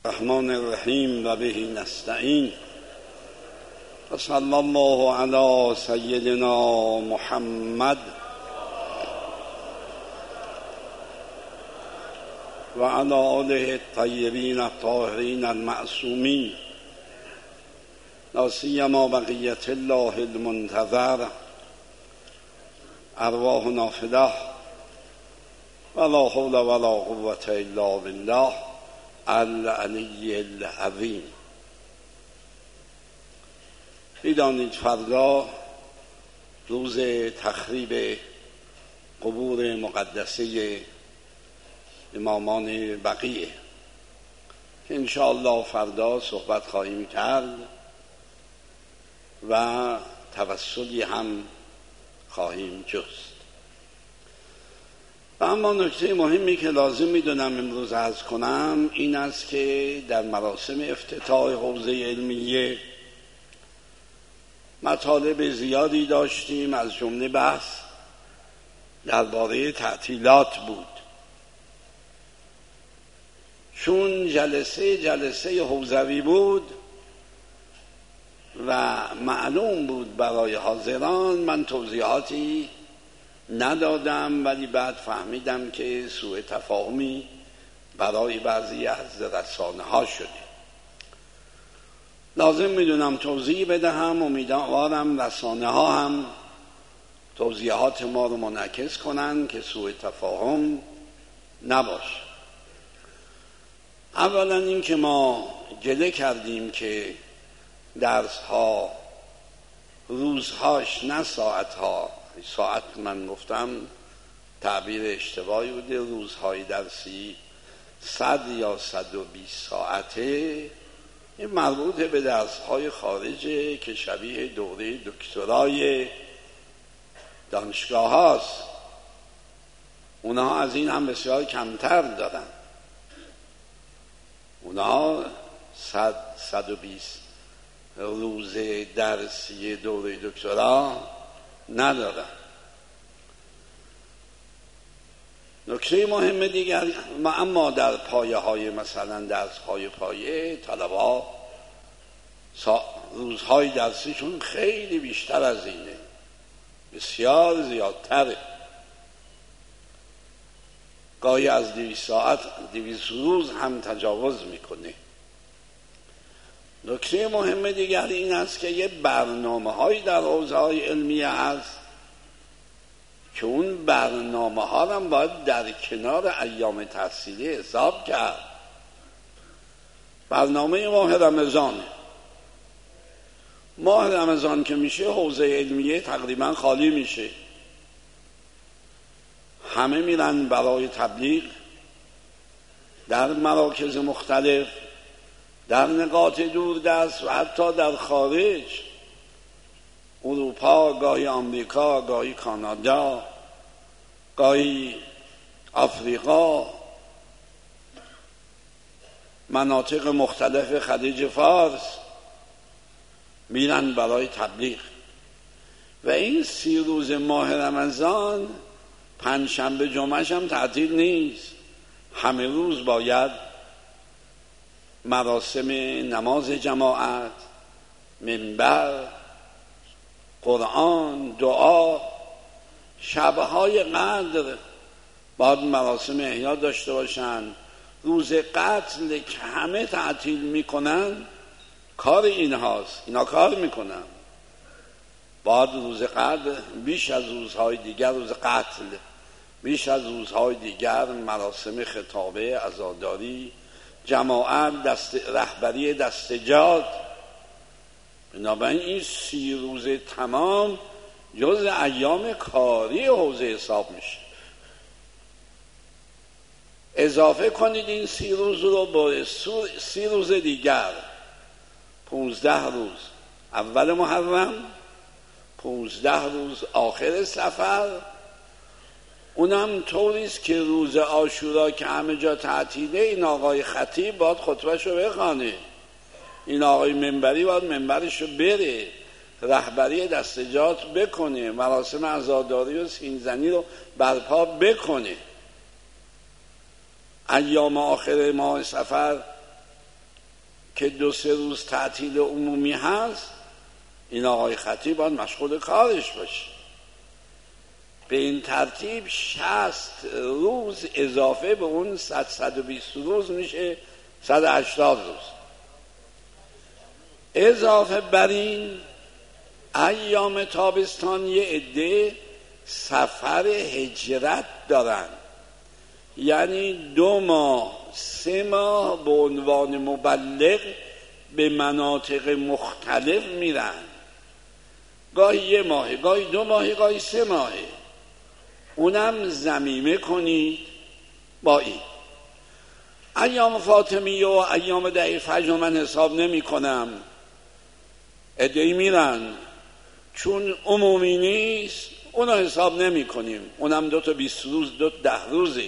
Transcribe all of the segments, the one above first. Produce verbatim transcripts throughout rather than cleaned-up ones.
الرحمن الرحیم و به نستعین و صلی الله علی سیدنا محمد و علی آله الطیبین الطاهرین المعصومین لا سیما بقیة الله المنتظر ارواحنا فداه ولا حول ولا قوة الا بالله العلی العظیم. بدانید فردا روز تخریب قبور مقدسه امامان بقیه که انشاءالله فردا صحبت خواهیم کرد و توسلی هم خواهیم جست. و اما نکته مهمی که لازم میدونم امروز عرض کنم این است که در مراسم افتتاح حوزه علمیه مطالب زیادی داشتیم، از جمله بحث درباره تعطیلات بود. چون جلسه جلسه حوزوی بود و معلوم بود برای حاضران، من توضیحاتی ندادم، ولی بعد فهمیدم که سوء تفاهمی برای بعضی از رسانه ها شده. لازم میدونم توضیح بدهم، امیدوارم رسانه ها هم توضیحات ما رو منعکس کنن که سوء تفاهم نباشه. اولا این که ما گله کردیم که درس ها روزهاش نه ساعت ها، ساعت من گفتم تعبیر اشتباهی بوده، روزهای درسی صد یا صد و بیست ساعته، این مربوط به درسهای خارجه که شبیه دوره دکترای دانشگاه هاست. اونها از این هم بسیار کمتر دارن، اونها صد صد و بیست روز درسی دوره دکترا ندارن. نکته مهم دیگر، اما در پایه های مثلا درس های پایه طلبا روزهای درسیشون خیلی بیشتر از اینه، بسیار زیادتره، گاهی از دویست ساعت دویست روز هم تجاوز میکنه. نکته مهم دیگر این است که یه برنامه هایی در حوزه های علمیه هست که اون برنامه ها هم باید در کنار ایام تحصیلی حساب کرد. برنامه ماه رمضانه، ماه رمضان که میشه حوزه علمیه تقریبا خالی میشه، همه میرن برای تبلیغ در مراکز مختلف، در نقاط دوردست و حتی در خارج، اروپا، گاهی آمریکا، گاهی کانادا، گاهی آفریقا، مناطق مختلف خلیج فارس میرن برای تبلیغ. و این سی روز ماه رمضان پنج شنبه جمعهش هم تعطیل نیست، همه روز باید مراسم نماز جماعت، منبر، قرآن، دعا، شبهای قدر باید مراسم احیا داشته باشن. روز قتل که همه تعطیل میکنن کار اینهاست، اینا کار میکنن. باید روز قدر بیش از روزهای دیگر، روز قتل بیش از روزهای دیگر مراسم خطابه، عزاداری، جماعت، دست رهبری دستجات. بنابراین این سی روز تمام جز ایام کاری حوزه حساب میشه. اضافه کنید این سی روز رو با سی روز دیگر، پونزده روز اول محرم، پونزده روز آخر صفر، اونم طوریست که روز عاشورا که همه جا تعطیله، این آقای خطیب باید خطبهشو بخوانه، این آقای منبری باید منبرشو بره، رهبری دستجات بکنه، مراسم عزاداری و سینزنی رو برپا بکنه. ایام آخر ماه صفر که دو سه روز تعطیل عمومی هست، این آقای خطیب باید مشغول کارش باشه. به این ترتیب شصت روز اضافه به اون صد صد و بیست روز میشه صد و هشتاد روز. اضافه بر این ایام تابستان یه عده سفر هجرت دارن، یعنی دو ماه سه ماه به عنوان مبلغ به مناطق مختلف میرن، گاهی یه ماه، گاهی دو ماه، گاهی سه ماهه. اونم ضمیمه کنید با این. ایام فاطمیه و ایام ده فجر من حساب نمی کنم، عده‌ای میرن چون عمومی نیست اونا حساب نمی کنیم، اونم دو تا بیست روز، دو تا ده روزی.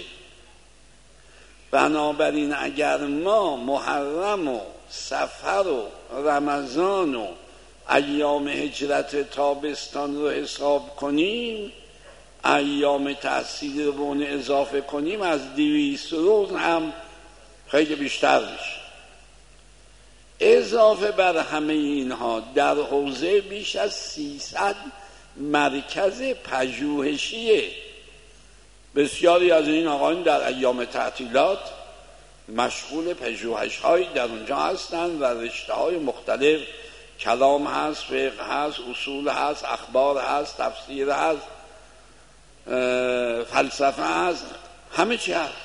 بنابراین اگر ما محرم و سفر و رمضان و ایام هجرت تابستان رو حساب کنیم، ایام تحصیل رو اون اضافه کنیم، از دویست روز هم خیلی بیشتر میشه. اضافه بر همه اینها در حوزه بیش از سیصد مرکز پژوهشیه. بسیاری از این آقایان در ایام تعطیلات مشغول پژوهش هایی در اونجا هستند و رشته های مختلف، کلام هست، فقه هست، اصول هست، اخبار هست، تفسیر هست، فلسفه هست، همه چی هست.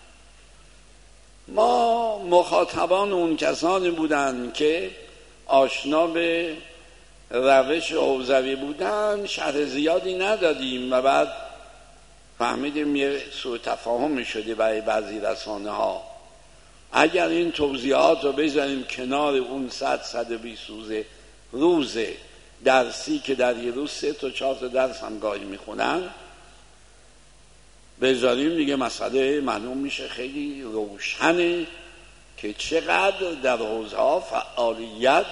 ما مخاطبان اون کسانی بودن که آشنا به روش حوزوی بودن، شرح زیادی ندادیم و بعد فهمیدیم یه سوء تفاهمی شده برای بعضی رسانه ها. اگر این توضیحات رو بذاریم کنار اون صد صد و بیست روزه روزه درسی که در یه روز سه تا چهار تا درس هم گاهی میخونن بذاریم، دیگه مسئله معلوم میشه خیلی روشنه که چقدر در حوزه ها فعالیت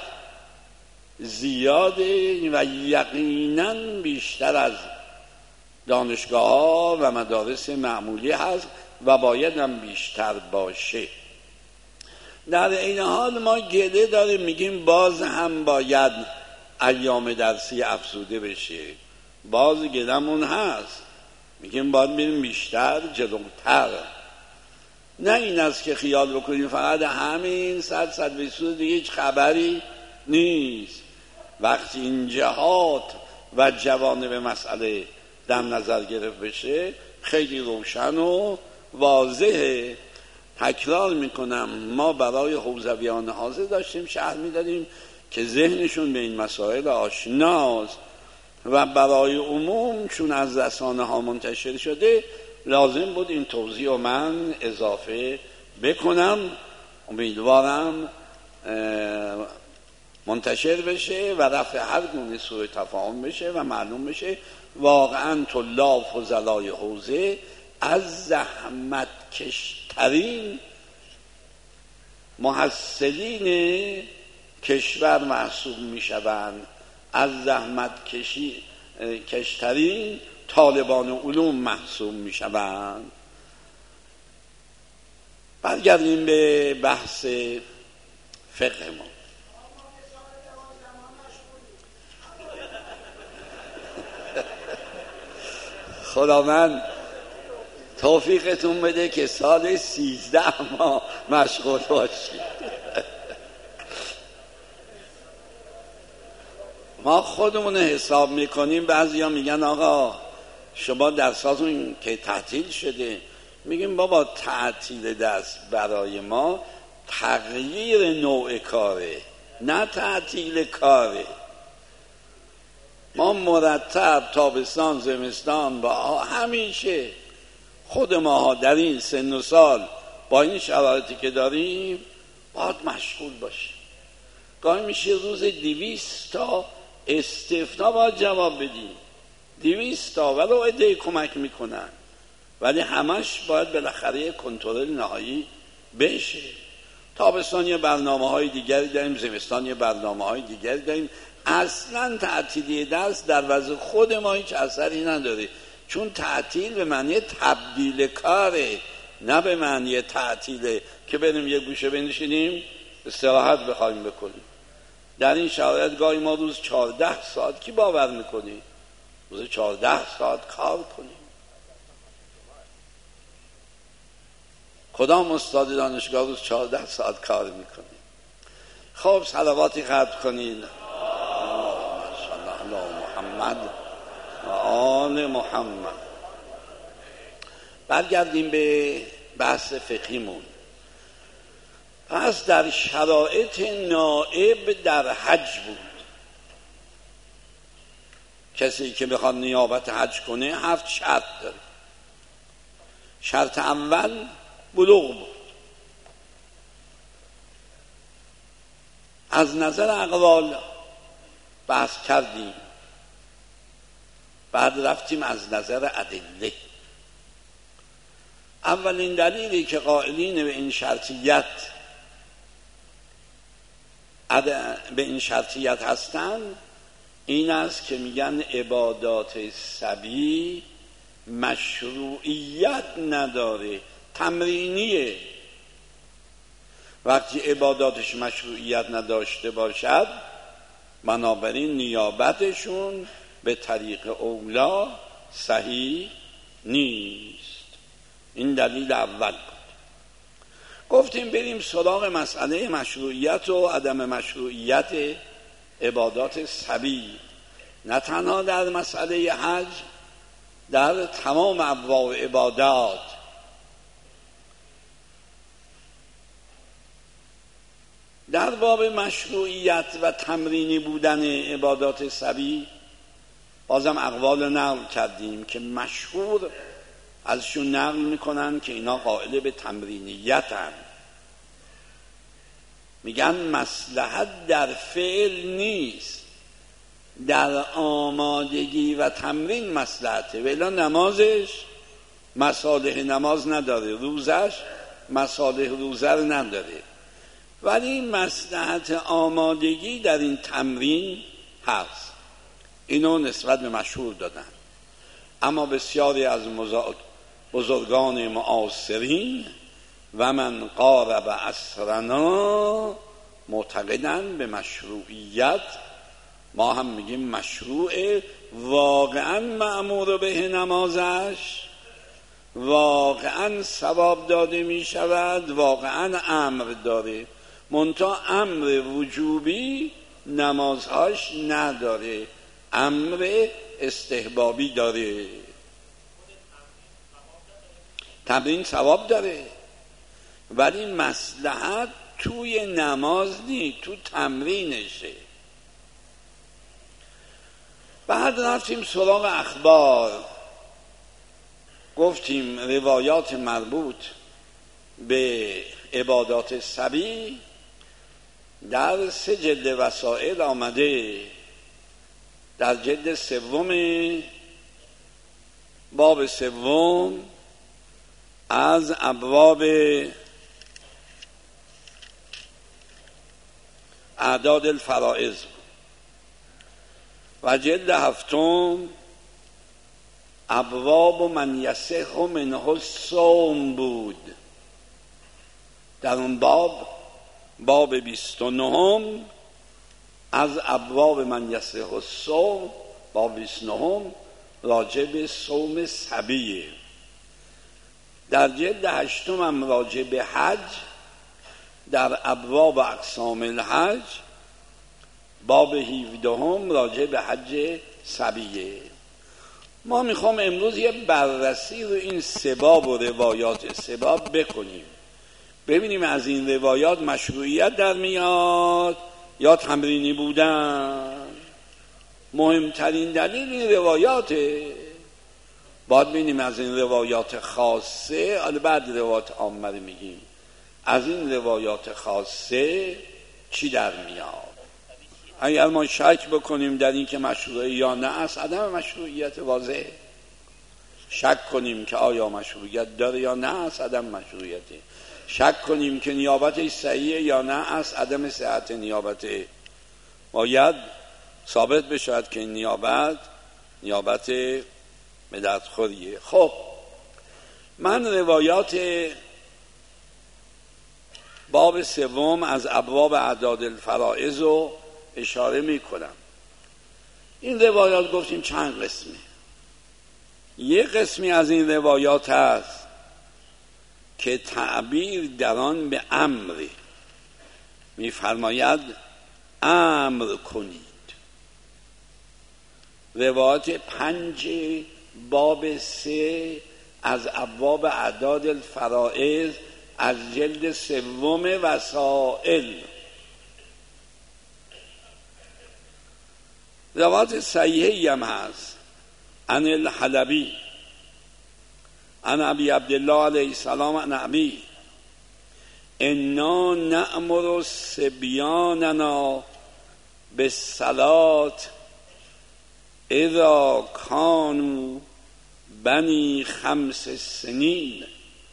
زیاده و یقیناً بیشتر از دانشگاه ها و مدارس معمولی هست و باید هم بیشتر باشه. در این حال ما گله داریم، میگیم باز هم باید ایام درسی افزوده بشه، باز گلمون هست، میگیم باید بریم بیشتر جلوتر. نه این است که خیال بکنیم فقط همین صد صد بیست دیگه هیچ خبری نیست. وقتی این جهات و جوانب مسئله در نظر گرفت بشه خیلی روشن و واضحه. تکرار میکنم، ما برای حوزویان حاضر داشتیم شرح میدادیم که ذهنشون به این مسائل آشناست و برای عموم چون از رسانه ها منتشر شده لازم بود این توضیح رو من اضافه بکنم. امیدوارم منتشر بشه و رفع هر گونه سوء تفاهم بشه و معلوم بشه واقعا طلاب فضلای حوزه از زحمت کشترین محصلین کشور محسوب می شوند، از زحمت کشی کشترین طالبان علوم محسوب می شوند. برگردیم به بحث فقه ما. خداوند توفیقتون بده که سال سیزده ما مشغول باشید. ما خودمون حساب میکنیم، بعضی ها میگن آقا شما درساتون که تعطیل شده، میگیم بابا تعطیل درس برای ما تغییر نوع کاره، نه تعطیل کاره. ما مرتب تابستان زمستان با همیشه خود ما در این سن و سال با این شرایطی که داریم باید مشغول باشیم. گاهی میشه روز دویست تا استفنا باید جواب بدیم، دویست تا ولو عده‌ای کمک میکنن، ولی همش باید بالاخره کنترل نهایی بشه. تابستان یه برنامه های دیگری داریم، زمستان یه برنامه های دیگری داریم. اصلا تعطیلی درس در وضع خود ما هیچ اثری نداره، چون تعطیل به معنی تبدیل کاره، نه به معنی تعطیله که بریم یه گوشه بنشینیم استراحت بخوایم بکنیم. در این شرایط گاهی ما روز چهارده ساعت، کی باور میکنی روز چهارده ساعت کار کنیم؟ کدام استاد دانشگاه روز چهارده ساعت کار میکنه؟ خب صلواتی ختم کنید علی محمد و آل محمد. برگردیم به بحث فقهیمون. پس در شرایط نائب در حج بود. کسی که بخواد نیابت حج کنه هفت شرط داره. شرط اول بلوغ بود. از نظر اقوال بحث کردیم، بعد رفتیم از نظر ادله. اولین دلیلی که قائلین به این شرطیت به این شرطیت هستن این است که میگن عبادات صبی مشروعیت نداره، تمرینیه. وقتی عباداتش مشروعیت نداشته باشد بنابراین نیابتشون به طریق اولا صحیح نیست. این دلیل اول بود. گفتیم بریم سراغ مسئله مشروعیت و عدم مشروعیت عبادات صبی، نه تنها در مسئله حج، در تمام ابواب عبادات. در باب مشروعیت و تمرینی بودن عبادات صبی بازم اقوال نقل کردیم که مشهور ازشون نقل میکنن که اینا قائل به تمرینیت هم. میگن مصلحت در فعل نیست، در آمادگی و تمرین مصلحته. ولی نمازش مصالح نماز نداره، روزش مصالح روزه نداره، ولی مصلحت آمادگی در این تمرین هست. اینو نسبت به مشهور دادن. اما بسیاری از بزرگان معاصرین و من قارب عصرنا معتقدن به مشروعیت. ما هم میگیم مشروع، واقعا مأمور به نمازش، واقعا ثواب داده می شود، واقعا امر داره، منتها امر وجوبی نمازهاش نداره، امر استحبابی داره. تمرین ثواب داره ولی مصلحت توی نماز نیست، تو تمرینشه. بعد رفتیم سراغ اخبار. گفتیم روایات مربوط به عبادات صبی در سه جلد وسائل آمده. در جلد سوم باب سوم از ابواب اعداد الفرائض و جلد هفتم ابواب من یصح منه الصوم بود. در اون باب باب بیست و نهم از ابواب من یصح الصوم، باب بیست و نهم راجع به صوم صبیه. در جلد هشتم هم راجع به حج، در ابواب اقسام الحج باب هفدهم راجع به حج صبیه. ما میخوام امروز یه بررسی رو این سه باب و روایات سه باب بکنیم، ببینیم از این روایات مشروعیت در میاد یا تمرینی بودن. مهمترین دلیل این روایاته. باید ببینیم از این روایات خاصه، حالا بعد روایات عامه رو میگیم، از این روایات خاصه چی در میاد. اگر ما شک بکنیم در این که مشروعه یا نه است، عدم مشروعیت واضحه. شک کنیم که آیا مشروعیت داره یا نه است، عدم مشروعیته. شک کنیم که نیابتش صحیحه یا نه است، عدم صحت نیابته. باید ثابت بشود که این نیابت نیابت بدعتخوریه. خب من روایات باب سوم از ابواب اعداد الفرائض رو اشاره می کنم. این روایات گفتیم چند قسمه. یک قسمی از این روایات هست که تعبیر در آن به امر می‌فرماید امر کنید. روایت پنج باب سه از ابواب اعداد الفرائض از جلد سوم وسائل. روایت صحیحی هم هست عن الحلبی عن ابی عبدالله علیه السلام عن ابی انا نأمر صبیاننا بالصلاة اذا کانوا بنی خمس سنین.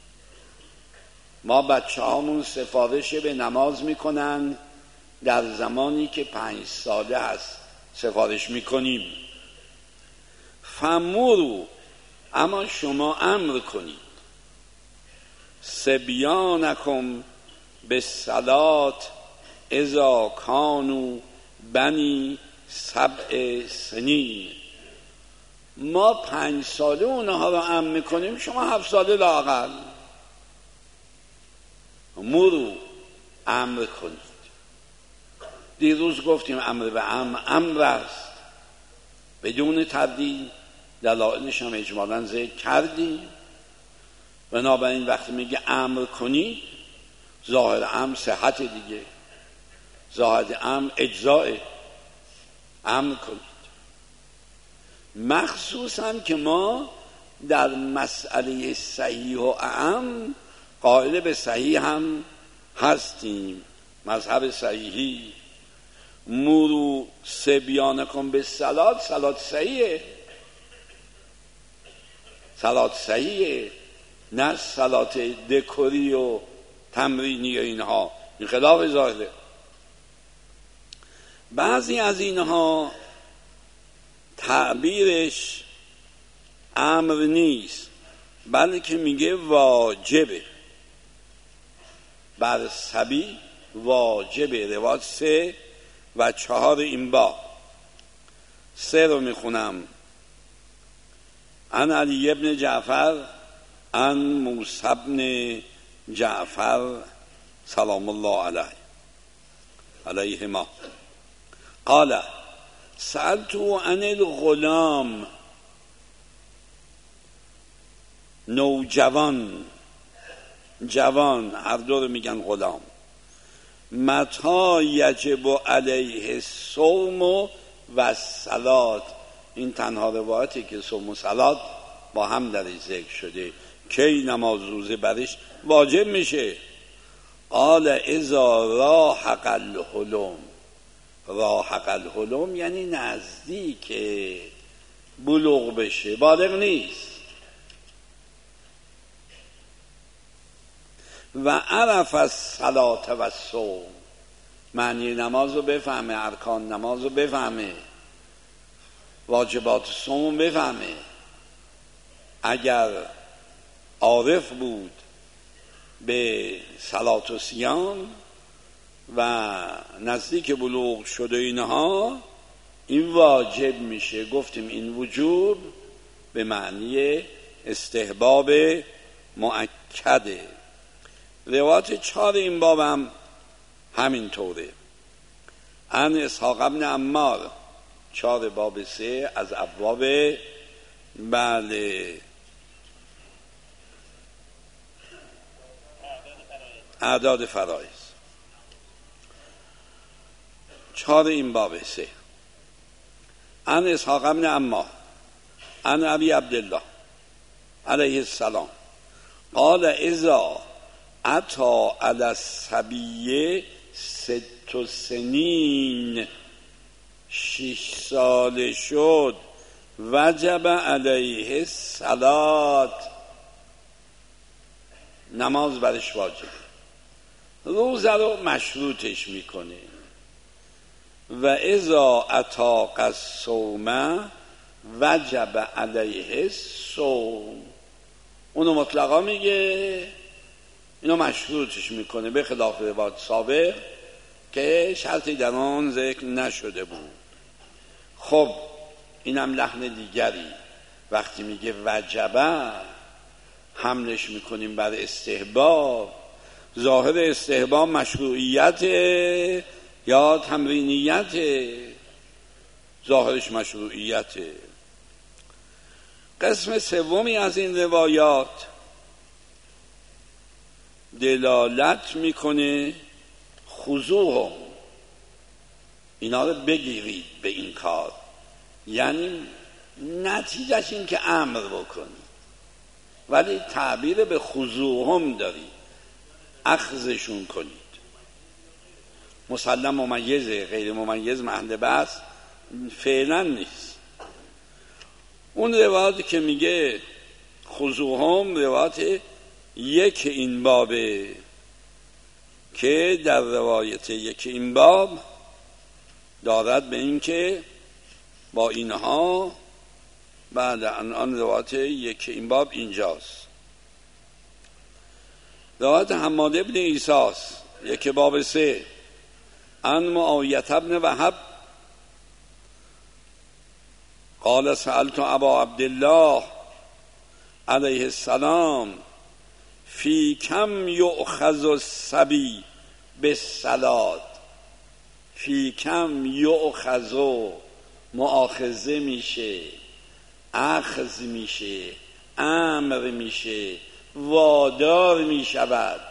ما بچه هامون سفارش به نماز میکنن در زمانی که پنج ساله هست سفارش میکنیم. فمورو، اما شما امر کنید، صبیانکم بالصلاة اذا کانوا بنی سبع سنین. ما پنج ساله اونها رو امر میکنیم، شما هفت ساله لااقل مرو امر کنید. دیروز گفتیم امر به امر امر است بدون تردید، دلایلش هم اجمالاً ذکر کردیم. بنابراین وقتی میگه امر کنید، ظاهر امر صحت دیگه، ظاهر امر اجزاء. امر کنید، مخصوصاً که ما در مسئله صحیح و اعم قائل به صحیح هم هستیم. مذهب صحیحی مرو صبیانکم بالصلاة، صلاة صحیحه، صلاة صحیحه، نه صلاة دکوری و تمرینی و اینها. این خلاف ظاهره. بعضی از اینها تعبیرش امر نیست، بلکه میگه واجبه، بر صبی واجبه. روایت سه و چهار این با سه رو میخونم. عن علی ابن جعفر عن موسی ابن جعفر سلام الله علیه علیهما قال سألتو عن الغلام، نوجوان، جوان، هر دو رو میگن غلام، متی یجب علیه الصوم و الصلاة. این تنها روایتی که صوم و صلات با هم در ذکر شده. کی نماز روزه برش واجب میشه؟ قال اذا راحق الحلم. راحق الحلم یعنی نزدیک بلوغ بشه، بالغ نیست. و عرف الصلاة و الصوم، معنی نماز رو بفهمه، ارکان نماز رو بفهمه، واجبات صوم بفهمه. اگر عارف بود به صلات و صیام و نزدیک بلوغ شده اینها، این واجب میشه. گفتیم این وجوب به معنی استحباب مؤکده. روایت چهار این بابم همین طوره. عن اسحاق ابن عمار، چهار باب سه از ابواب بله اعداد فرائض، چهار این باب سه. عن اسحاق ابن عمار عن ابی عبدالله علیه السلام قال اذا اتا علی الصبی ست سنین، شش سال شد، وجب علیه الصلاة، نماز برش واجب، روزه رو مشروطش میکنه. و اذا اطاق الصوم وجب علیه الصوم، اونو مطلقا میگه اینو مشروطش میکنه، به خلاف روایات سابق که شرطی در آن ذکر نشده بود. خب اینم لحن دیگری، وقتی میگه وجبه حملش میکنیم بر استحباب. ظاهر استحباب مشروعیت یا تمرینیت؟ ظاهرش مشروعیت. قسم سومی از این روایات دلالت میکنه خضوع، اینا رو بگیرید به این کار، یعنی نتیجهش این که امر بکنید، ولی تعبیر به خضوعهم دارید، اخذشون کنید. مسلم ممیزه، غیر ممیز محل بحث فعلا نیست. اون روایتی که میگه خضوعهم روایت یک این بابه که در روایت یک این باب دارد به این که با اینها بعد آن روایت یک این باب اینجاست. روایت حماد ابن عیساس یک باب سه عن معاویة ابن وهب قال سألت ابا عبدالله علیه السلام فی کم یؤخذ الصبی بالصلاة. فی کم یؤخذ، مؤاخذه میشه، اخذ میشه، امر میشه، وادار میشود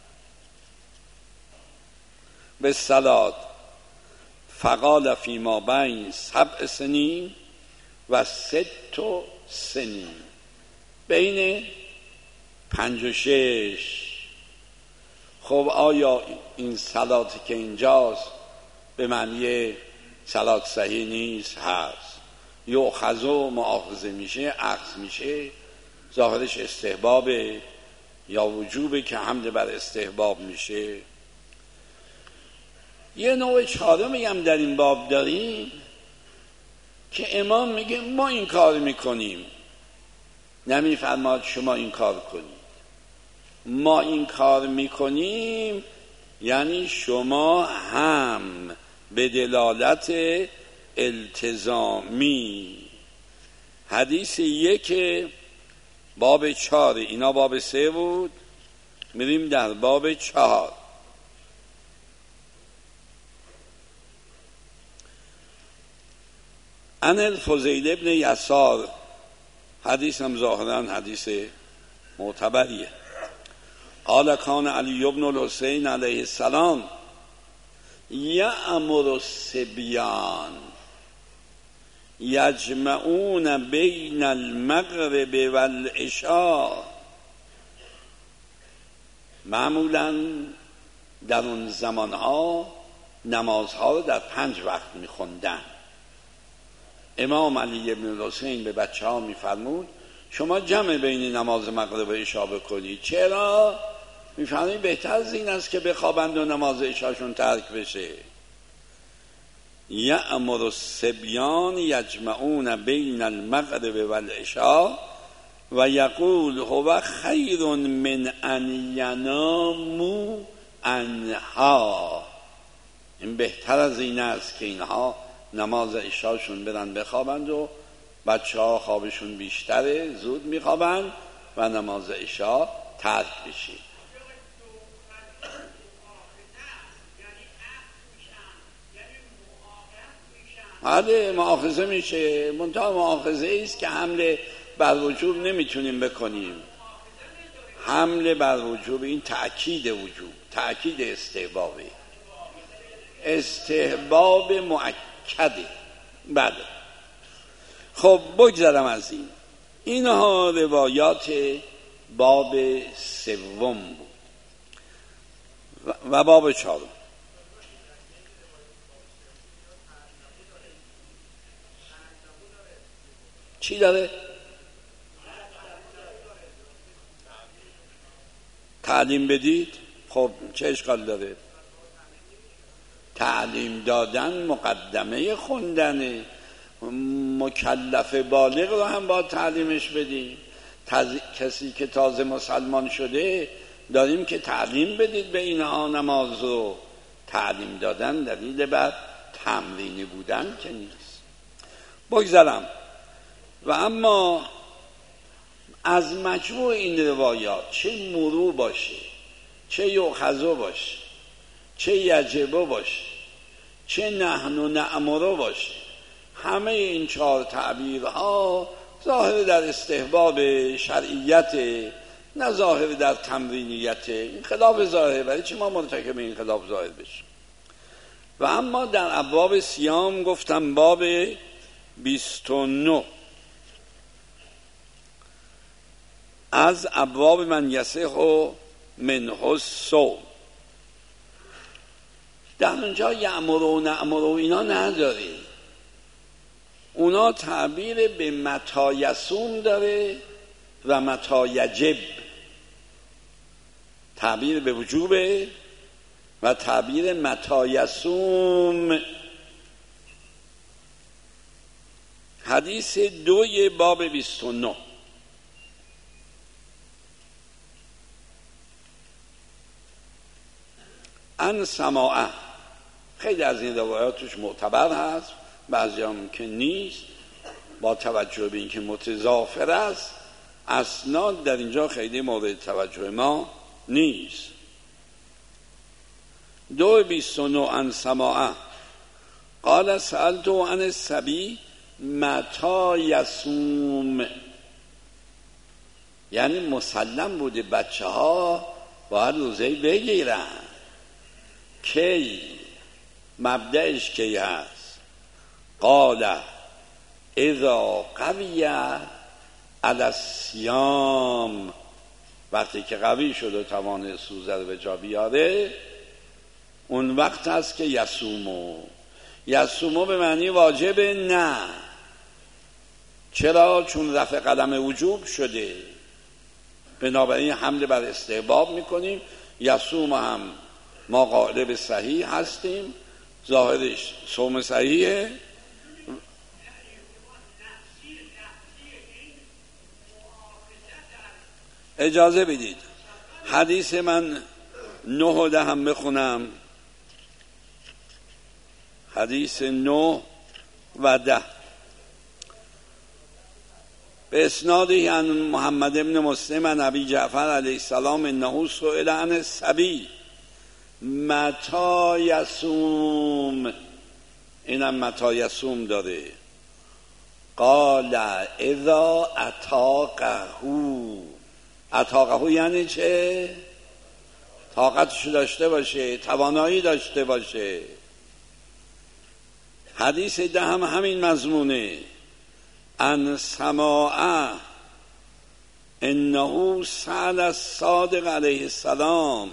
بالصلاة. فقال فیما بین سبع سنین و ست سنین، بین پنج و شش. خب آیا این صلاتی که اینجاست به معنی صلات صحیح نیست؟ هست. یؤخذ مؤاخذه میشه، اخذ میشه، ظاهرش استحبابه یا وجوبه که حمل بر استحباب میشه. یه نوع چهارمی هم در این باب داریم که امام میگه ما این کار میکنیم، نمیفرماد شما این کار کنید. ما این کار میکنیم یعنی شما هم به دلالت التزامی. حدیث یک باب چهار، اینا باب سه بود، میریم در باب چهار. عن الفضیل ابن یسار، حدیث هم ظاهرا حدیث معتبریه. قال کان علی ابن الحسین علیه السلام یأمر الصبیان یجمعون بین المغرب والعشاء. معمولا در اون زمانها نمازها رو در پنج وقت میخوندن. امام علی ابن الحسین به بچه ها میفرمود شما جمع بین نماز مغرب و عشا بکنید. چرا؟ میفرمایید بهتر از این است که بخوابند و نماز عشاشون ترک بشه. یأمر الصبیان یجمعون بین المغرب والعشاء و یقول هو خیر من ان یناموا عنها. این بهتر از این است که اینها نماز عشاشون برن بخوابند و بچه ها خوابشون بیشتره، زود میخوابند و نماز عشا ترک بشه. بله مؤاخذه میشه، منتها مؤاخذه ایست که حمل بر وجوب نمیتونیم بکنیم. حمل بر وجوب این تأکید وجوب، تأکید استحبابه، استحباب مؤکده. بله خب بگذرم از این. اینها روایات باب سوم بود و باب چهارم. چی داره؟ تعلیم بدید. خب چه اشکال داره؟ تعلیم دادن مقدمه خوندنه. مکلف بالغ رو هم باید تعلیمش بدیم. تز... کسی که تازه مسلمان شده داریم که تعلیم بدید به اینها نماز رو. تعلیم دادن دلیل بر تمرینی بودن که نیست. بگذارم. و اما از مجموع این روایات، چه مرو باشه، چه یؤخذ باشه، چه یجب باشه، چه نحن نأمر باشه، همه این چهار تعبیرها ظاهر در استحباب شرعیت، نه ظاهر در تمرینیت. این خلاف ظاهر، برای چی ما مرتکب این خلاف ظاهر بشیم؟ و اما در ابواب صیام گفتم باب بیست و نه از ابواب من یصح منه الصوم، در اونجا یأمر و نأمر و اینا نداره، اونا تعبیر به متی یصوم داره و متی یجب، تعبیر به وجوبه و تعبیر متی یصوم. حدیث دوی باب بیست و نه ان سماعه، خیلی از این روایاتش معتبر هست، بعضی هم که نیست، با توجه به اینکه متضافر است اسناد در اینجا خیلی مورد توجه ما نیست. دو بیست و نه ان سماعه قال سألت عن الصبی متی یصوم، یعنی مسلم بوده بچه ها باید روزه بگیرن. کی؟ مبدأش کی هست؟ قال اذا قوی علی الصیام، وقتی که قوی شد و توان روزه رو به جا بیاره، اون وقت هست که یصومو. یصومو به معنی واجبه؟ نه. چرا؟ چون رفع قلم وجوب شده، بنابراین حمله بر استحباب میکنیم. یصوم هم ما قائل به صحیح هستیم، ظاهرش صوم صحیحه. اجازه بدید حدیث من نه و ده هم بخونم، حدیث نه و ده به اسناده عن محمد ابن مسلم عن ابی جعفر علیه السلام انه سئل عن الصبی متی یصوم، اینم متی یصوم داره. قال اذا اطاقه، اطاقه یعنی چه؟ طاقتشو داشته باشه، توانایی داشته باشه. حدیث ده هم همین مضمونه. ان سماعه انه سأل الصادق علیه السلام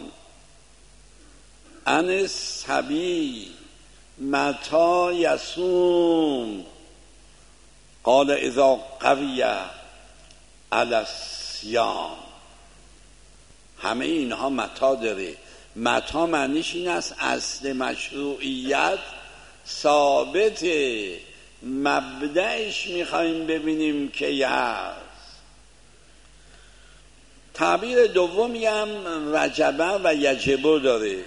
عن الصبی متی یصوم قال اذا قوی علی الصیام. همه اینها متی داره. متی معنیش این است اصل مشروعیت ثابته، مبدأش میخوایم ببینیم که هست. تعبیر دومی هم وجبه و یجبه داره.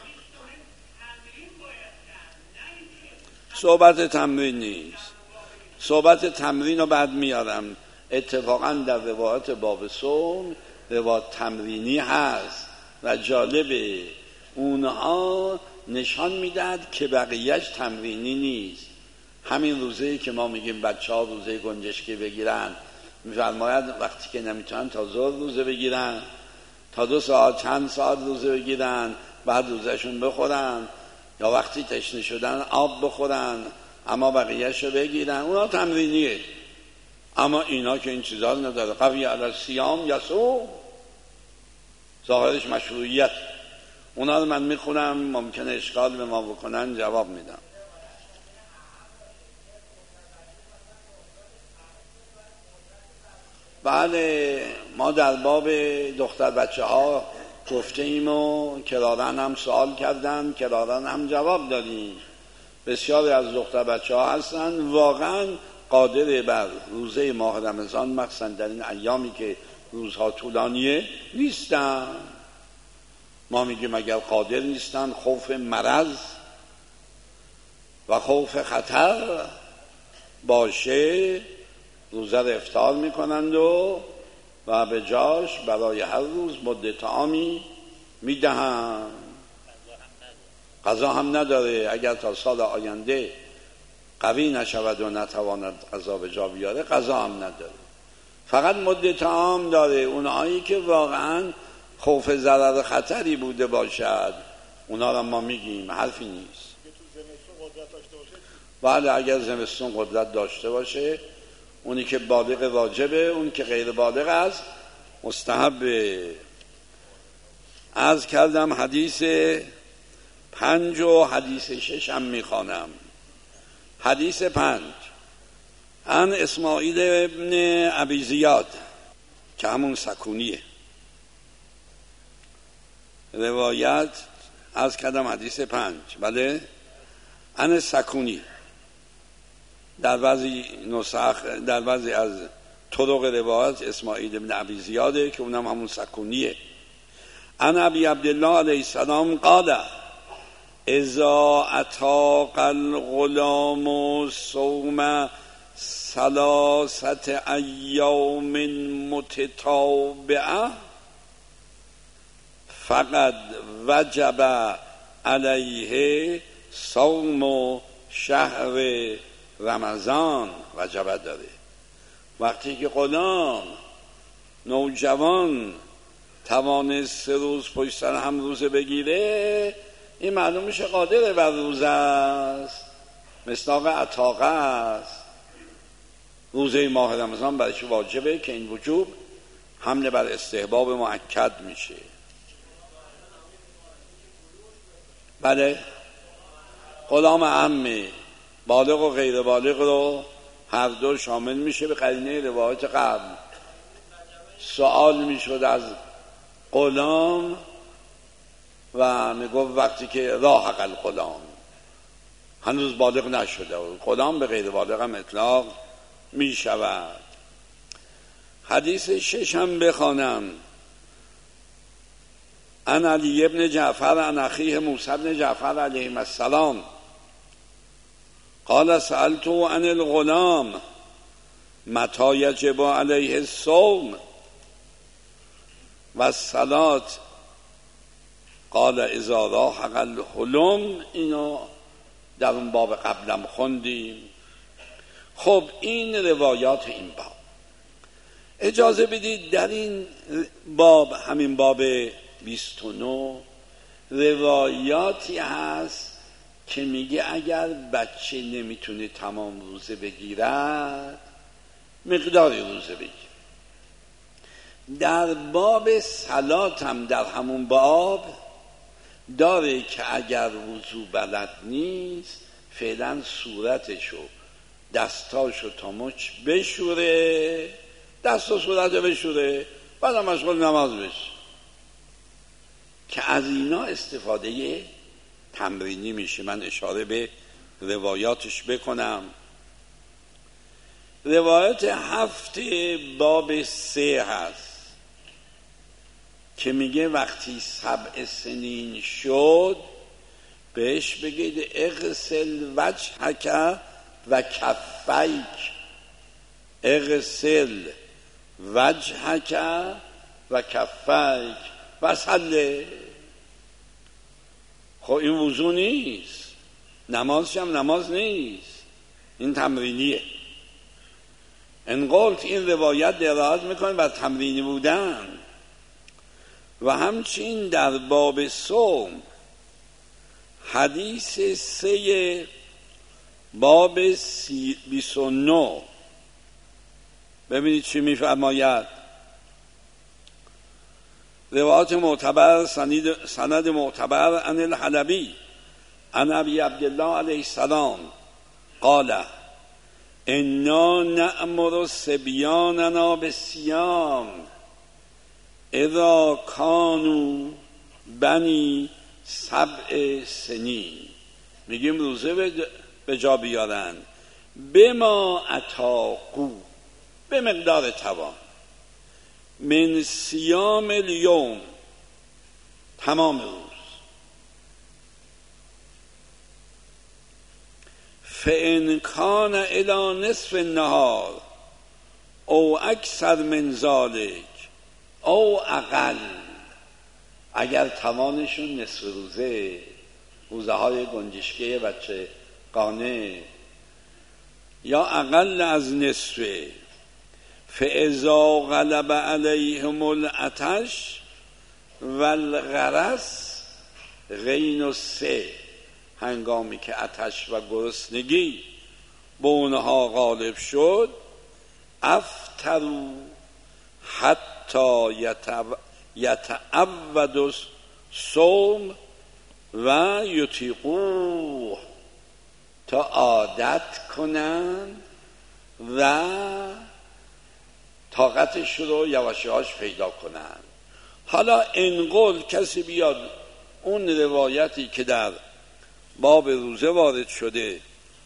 صحبت تمرین نیست، صحبت تمرین رو بعد میارم. اتفاقا در روایت باب صوم روایت تمرینی هست و جالبه، اونها نشان میدهد که بقیهش تمرینی نیست. همین روزه‌ای که ما میگیم بچه ها روزه گنجشکی بگیرن، میفرماید وقتی که نمیتونن تا ظهر روزه بگیرن، تا دو ساعت چند ساعت روزه بگیرن، بعد روزهشون بخورن، یا وقتی تشنه شدن آب بخورن، اما بقیهشو بگیرن. اونا تمرینیه. اما اینا که این چیزا رو نداره. قوی علی الصیام یصوم، ظاهرش مشروعیت. اونا رو من میخونم، ممکنه اشکال به ما بکنن، جواب میدم. بله، ما در باب دختر بچه ها گفته ایم و کرارن هم سوال کردن، کرارن هم جواب دادیم. بسیاری از دختر بچه ها هستن واقعا قادر بر روزه ماه رمضان، مخصوصا در این ایامی که روزها طولانیه، نیستن. ما میگیم اگر قادر نیستن، خوف مرض و خوف خطر باشه، روزه رو افطار میکنند و و به جاش برای هر روز مد طعامی میدهند. قضا هم نداره. اگر تا سال آینده قوی نشود و نتواند قضا به جا بیاره، قضا هم نداره. فقط مد طعام داره. اونهایی که واقعا خوف ضرر خطری بوده باشد، اونا را ما میگیم، حرفی نیست. بله اگر زمستون قدرت داشته باشه، اونی که بالغ واجبه، اون که غیر بالغ است مستحبه. عرض کردم حدیث پنج و حدیث شش هم میخوانم. حدیث پنج: عن اسماعیل ابن ابی زیاد که همون سکونیه، روایت عرض کردم حدیث پنج، بله، عن سکونی. در بعضی نسخ، در بعضی از طرق روایت اسماعیل ابن ابی زیاده که اونم همون سکونیه. عن ابی عبدالله علیه السلام قال: اذا اتاق الغلام صوم ثلاثه ایام متتابعه فقد وجب علیه صوم شهر رمضان. وجب داره. وقتی که غلام نوجوان توانست سه روز پشت سر هم روزه بگیره، این معلوم میشه قادر بر روزه است، مصداق عتاقه است. روزه ماه رمضان برش واجبه که این وجوب حمل بر استحباب مؤکد میشه. بله، غلام عمه بالغ و غیر بالغ رو هر دو شامل میشه. به قرینه روایت قبل سوال میشد از غلام و میگفت وقتی که راحق الغلام، هنوز بالغ نشده، و غلام به غیر بالغ هم اطلاق میشود. حدیث شش هم بخوانم. عن علی ابن جعفر عن اخیه موسی ابن جعفر علیه السلام قال: سألت عن الغلام متى یجب علیه الصوم و الصلاة قال اذا راحق الحلم. اینو در اون باب قبلم خوندیم. خب این روایات این باب. اجازه بدید در این باب، همین باب بیست و نه، روایاتی هست که میگه اگر بچه نمیتونه تمام روزه بگیرد، مقداری روزه بگیر. در باب صلات هم در همون باب داره که اگر وضو بلد نیست، فعلا صورتشو دستاشو تا مچ بشوره، دست و صورتو بشوره، بعد هم مشغول نماز بشه، که از اینا استفاده تمرینی میشه. من اشاره به روایاتش بکنم. روایت هفت باب سه هست که میگه وقتی سبع سنین شد بهش بگید اغسل وجهک و کفیک، اغسل وجهک و کفیک و صلی. خب این وضو نیست، نمازش هم نماز نیست، این تمرینیه. ان قلت این روایت دلالت میکنه بر تمرینی بودن. و همچنین در باب صوم حدیث سه باب بیست و نه، ببینید چی میفرماید. روایت معتبر، سند, سند معتبر عن الحلبی عن ابی عبدالله علیه السلام قال: انا نأمر صبیاننا بالصیام اذا کانوا بنی سبع سنین. میگیم روزه به جا بیارن، بما اتاقو، به مقدار توان، من صیام الیوم، تمام روز. فإن کان الی نصف النهار او اکثر من ذلک او اقل، اگر توانشون نصف روزه، روزه های گنجشکی بچه قانه، یا اقل از نصفه، فاذا غلب علیهم العطش والغرس غین السه، هنگامی که عطش و گرسنگی به اونها غالب شد، افطروا حتی یتعودوا الصوم و یطیقوه، تا عادت کنند و طاقتش رو یواش یواش پیدا کنند. حالا انقل کسی بیاد اون روایتی که در باب روزه وارد شده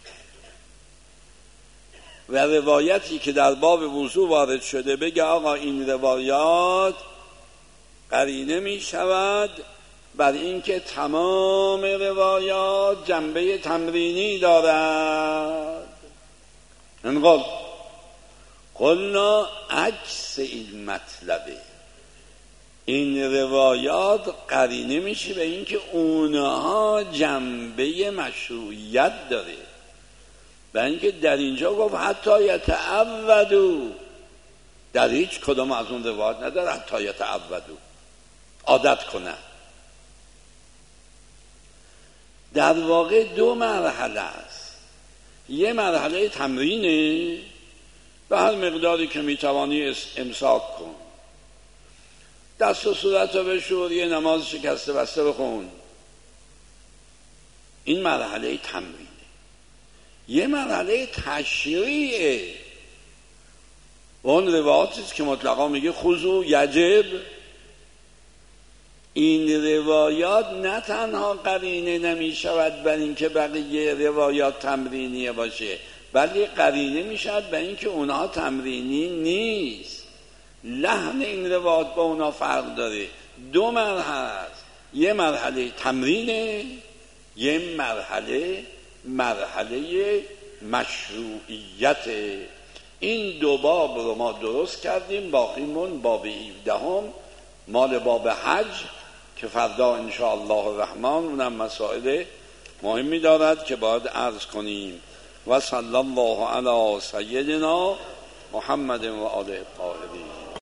و روایتی که در باب وضو وارد شده بگه آقا این روایات قرینه می شود بر اینکه تمام روایات جنبه تمرینی دارد. انقل قلنا عکس این مطلبه، این روایات قرینه میشه به اینکه اونها جنبه مشروعیت داره، و اینکه در اینجا گفت حتی یتعودوا، در هیچ کدام از اون روایات نداره حتی یتعودوا، عادت کنن. در واقع دو مرحله است، یه مرحله تمرینه، به هر مقداری که میتوانی امساک کن، دست و صورت رو بشور، یه نماز شکسته بسته بخون، این مرحله تمرینه. یه مرحله تشریعه، اون روایاتی است که مطلقا میگه خذوا یجب. این روایات نه تنها قرینه نمی شود بر اینکه بقیه روایات تمرینیه باشه، بلکه قرینه می شود بر اینکه اونها تمرینی نیست. لحن این روایات با اونها فرق داره. دو مرحله است، یه مرحله تمرینه، یه مرحله مرحله مشروعیت. این دو باب رو ما درست کردیم، باقیمون باب هفدهم مال باب حج که فردا انشاءالله الرحمن اونم مسائل مهمی دارد که باید عرض کنیم. و صلی الله علی سیدنا محمد و آله الطاهرین.